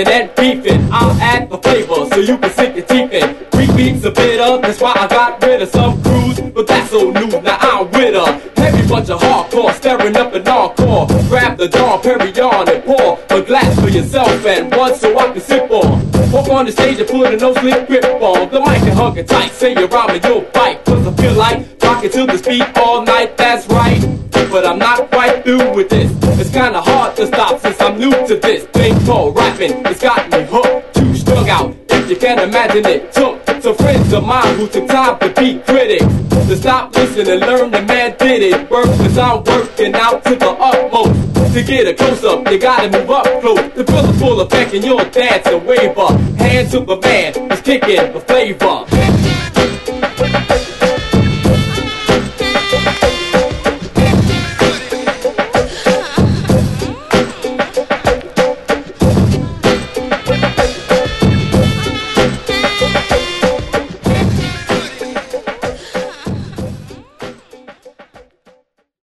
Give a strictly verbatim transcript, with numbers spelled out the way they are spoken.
rapping and beefing. I'll add the flavor so you can sink your teeth in. Three beats are bitter, that's why I got rid of some crews, but that's old news, now I'm with her. Heavy bunch of hardcore, staring up an encore. Grab the Dom Perignon and pour a glass for yourself and one so I can sip on. Walk on the stage and put a no-slip grip on the mic and hug it tight. Say your rhyme and you'll bite, cause I feel like rocking to this beat all night, that's right. But I'm not quite through with this. It's kinda hard to stop since I'm new to this thing called rapping. It's got me hooked, too strung out, if you can imagine it. Took some friends of mine who took time to be critics, to stop, listen, and learn the man did it. Work cause I'm working out to the utmost. To get a close-up, you gotta move up close. To feel the full effect and you'll dance and wave up. Hands to the man who's kicking the flavor.